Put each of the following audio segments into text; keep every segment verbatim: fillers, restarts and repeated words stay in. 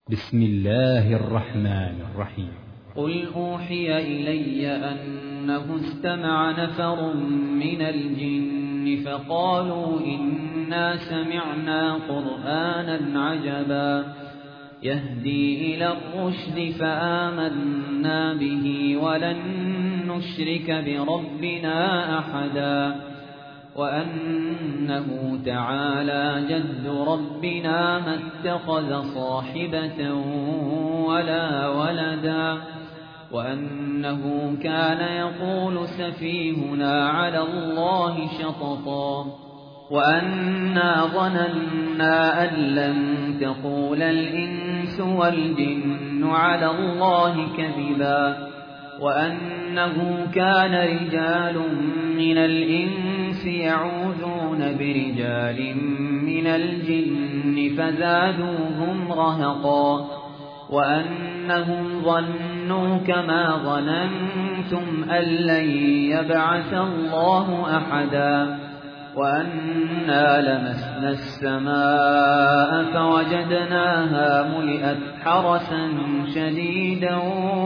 بسم الله الرحمن الرحيم. قل أوحي إلي أنه استمع نفر من الجن فقالوا إنا سمعنا قرآنا عجبا يهدي إلى الرشد فآمنا به ولن نشرك بربنا أحدا وأنه تعالى جد ربنا ما اتخذ صاحبة ولا ولدا وأنه كان يقول سفيهنا على الله شططا وأنا ظننا أن لن تقول الإنس والجن على الله كذبا وأنه كان رجال من الإنس يعوذون برجال من الجن فزادوهم رهقا وأنهم ظنوا كما ظننتم أن لن يبعث الله أحدا وأنا لمسنا السماء فوجدناها ملئت حرسا شديدا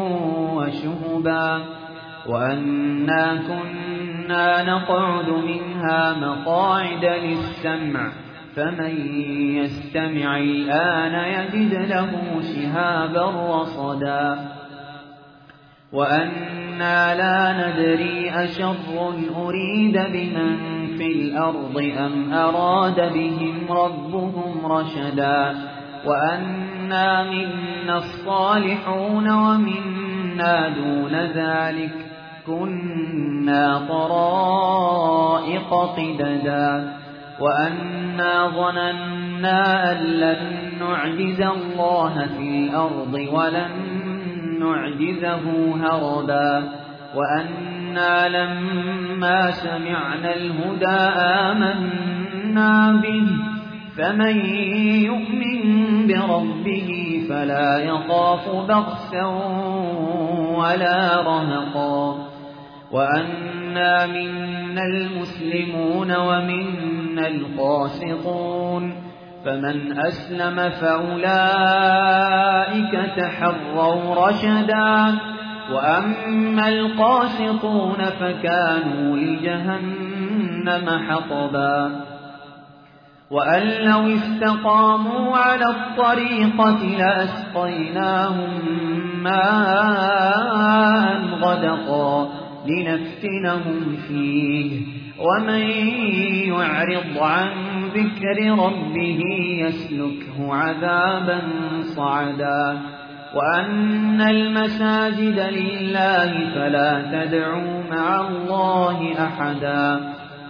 وشهبا وأنا كنا نقعد منها مقاعد للسمع فمن يستمع الآن يجد له شهابا رصدا وأنا لا ندري أشر أريد بمن في الأرض أم أراد بهم ربهم رشدا وأنا منا الصالحون ومنا دون ذلك كنا طرائق قددا وأنا ظننا أن لن نعجز الله في الأرض ولن نعجزه هربا وأنا لما سمعنا الهدى آمنا به فمن يؤمن بربه فلا يخاف بخسا ولا رهقا وأنا منا المسلمون ومنا القاسطون فمن أسلم فأولئك تحروا رشدا وأما القاسطون فكانوا لجهنم حطبا وأن لو استقاموا على الطريقة لأسقيناهم ماء غدقا لنفتنهم فيه ومن يعرض عن ذكر ربه يسلكه عذابا صعدا وأن المساجد لله فلا تدعوا مع الله أحدا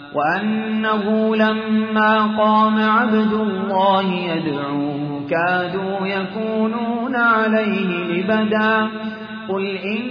وأنه لما قام عبد الله يدعوه كادوا يكونون عليه لبدا قل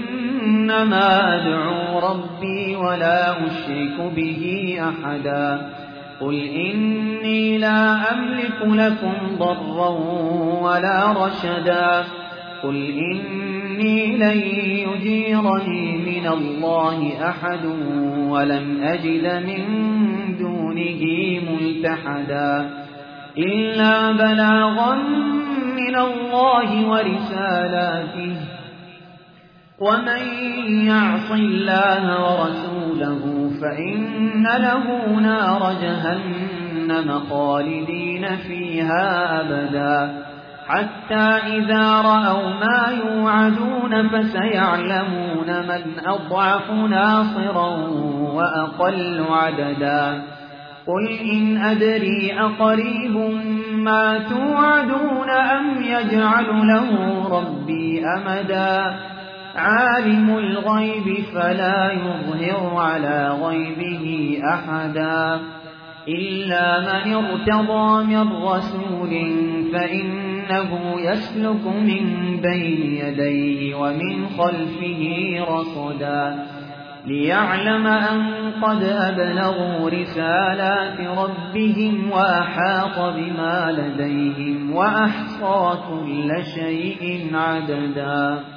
إنما أدعو ربي ولا أشرك به أحدا قل إني لا أملك لكم ضرا ولا رشدا قل إني لن يجيرني من الله أحد ولن أجد من دونه ملتحدا إلا بلاغا من الله ورسالاته ومن يعص الله ورسوله فإن له نار جهنم خالدين فيها أبدا حتى إذا رأوا ما يوعدون فسيعلمون من أضعف ناصرا وأقل عددا قل إن أدري أقريب ما توعدون أم يجعل له ربي أمدا عالم الغيب فلا يظهر على غيبه أحدا إلا من ارتضى من رسول فإنه يسلك من بين يديه ومن خلفه رصدا ليعلم أن قد أبلغوا رسالات ربهم وأحاط بما لديهم وأحصى كل شيء عددا.